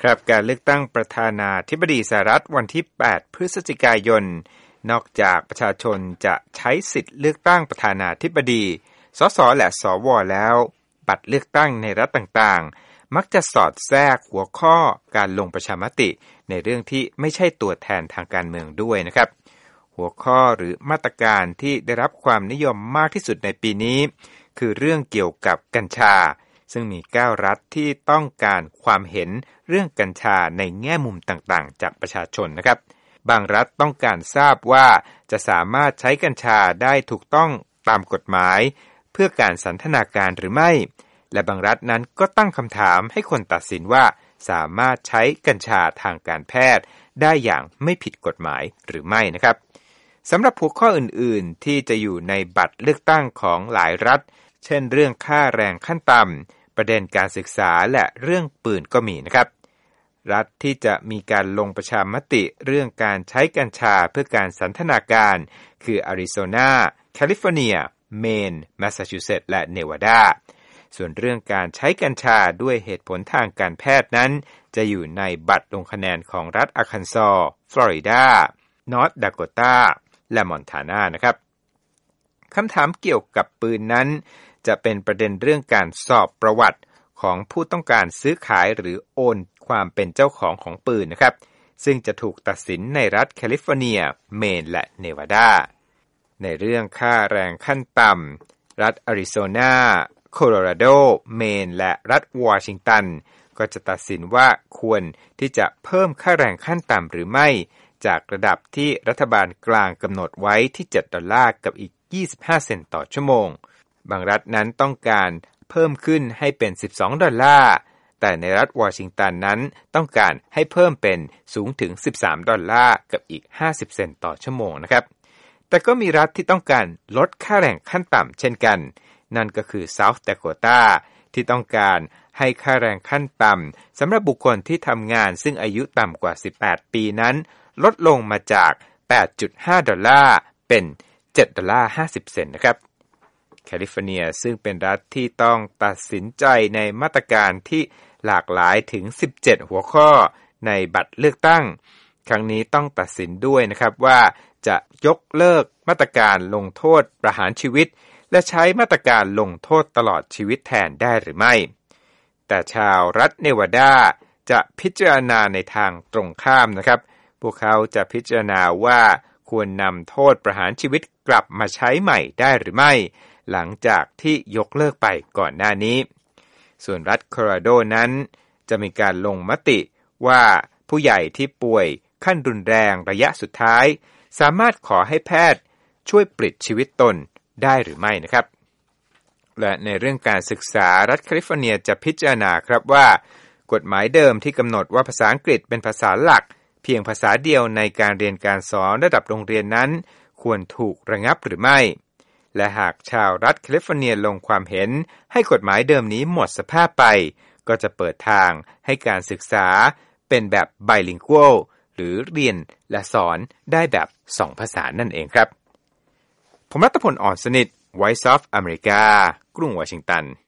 ครับการเลือกตั้งประธานาธิบดีสหรัฐวันที่8พฤศจิกายนนอกจากประชาชนจะใช้สิทธิ์เลือกตั้งประธานาธิบดีสสและสวแล้วบัตรเลือกตั้งในรัฐต่างๆมักจะสอดแทรกหัวข้อการลงประชามติในเรื่องที่ไม่ใช่ตัวแทนทางการเมืองด้วยนะครับหัวข้อหรือมาตรการที่ได้รับความนิยมมากที่สุดในปีนี้คือเรื่องเกี่ยวกับกัญชาซึ่งมี9รัฐที่ต้องการความเห็นเรื่องกัญชาในแง่มุมต่างๆจากประชาชนนะครับบางรัฐต้องการทราบว่าจะสามารถใช้กัญชาได้ถูกต้องตามกฎหมายเพื่อการสันทนาการหรือไม่และบางรัฐนั้นก็ตั้งคำถามให้คนตัดสินว่าสามารถใช้กัญชาทางการแพทย์ได้อย่างไม่ผิดกฎหมายหรือไม่นะครับสำหรับหัวข้ออื่นๆที่จะอยู่ในบัตรเลือกตั้งของหลายรัฐเช่นเรื่องค่าแรงขั้นต่ำประเด็นการศึกษาและเรื่องปืนก็มีนะครับรัฐที่จะมีการลงประชามติเรื่องการใช้กัญชาเพื่อการสันทนาการคืออาริโซนาแคลิฟอร์เนียเมนแมสซาชูเซตส์และเนวาดาส่วนเรื่องการใช้กัญชาด้วยเหตุผลทางการแพทย์นั้นจะอยู่ในบัตรลงคะแนนของรัฐอาร์คันซอสฟลอริดานอร์ทดาโกตาและมอนทานานะครับคำถามเกี่ยวกับปืนนั้นจะเป็นประเด็นเรื่องการสอบประวัติของผู้ต้องการซื้อขายหรือโอนความเป็นเจ้าของปืนนะครับซึ่งจะถูกตัดสินในรัฐแคลิฟอร์เนียเมนและเนวาดาในเรื่องค่าแรงขั้นต่ำรัฐอาริโซนาโคโลราโดเมนและรัฐวอชิงตันก็จะตัดสินว่าควรที่จะเพิ่มค่าแรงขั้นต่ำหรือไม่จากระดับที่รัฐบาลกลางกำหนดไว้ที่$7กับอีก25 เซนต์ต่อชั่วโมงบางรัฐนั้นต้องการเพิ่มขึ้นให้เป็น$12แต่ในรัฐวอชิงตันนั้นต้องการให้เพิ่มเป็นสูงถึง$13กับอีก50 เซนต์ต่อชั่วโมงนะครับแต่ก็มีรัฐที่ต้องการลดค่าแรงขั้นต่ำเช่นกันนั่นก็คือ South Dakota ที่ต้องการให้ค่าแรงขั้นต่ำสำหรับบุคคลที่ทำงานซึ่งอายุต่ำกว่า18 ปีนั้นลดลงมาจาก$8.5เป็น$7.50นะครับแคลิฟอร์เนียซึ่งเป็นรัฐที่ต้องตัดสินใจในมาตรการที่หลากหลายถึง17หัวข้อในบัตรเลือกตั้งครั้งนี้ต้องตัดสินด้วยนะครับว่าจะยกเลิกมาตรการลงโทษประหารชีวิตและใช้มาตรการลงโทษตลอดชีวิตแทนได้หรือไม่แต่ชาวรัฐเนวาดาจะพิจารณาในทางตรงข้ามนะครับพวกเขาจะพิจารณาว่าควรนำโทษประหารชีวิตกลับมาใช้ใหม่ได้หรือไม่หลังจากที่ยกเลิกไปก่อนหน้านี้ส่วนรัฐโคโลราโดนั้นจะมีการลงมติว่าผู้ใหญ่ที่ป่วยขั้นรุนแรงระยะสุดท้ายสามารถขอให้แพทย์ช่วยปลิดชีวิตตนได้หรือไม่นะครับและในเรื่องการศึกษารัฐแคลิฟอร์เนียจะพิจารณาครับว่ากฎหมายเดิมที่กำหนดว่าภาษาอังกฤษเป็นภาษาหลักเพียงภาษาเดียวในการเรียนการสอนระดับโรงเรียนนั้นควรถูกระงับหรือไม่และหากชาวรัฐแคลิฟอร์เนียลงความเห็นให้กฎหมายเดิมนี้หมดสภาพไปก็จะเปิดทางให้การศึกษาเป็นแบบ bilingual หรือเรียนและสอนได้แบบ2ภาษานั่นเองครับผมรัตพล อ่อนสนิท Voice of America กรุงวอชิงตัน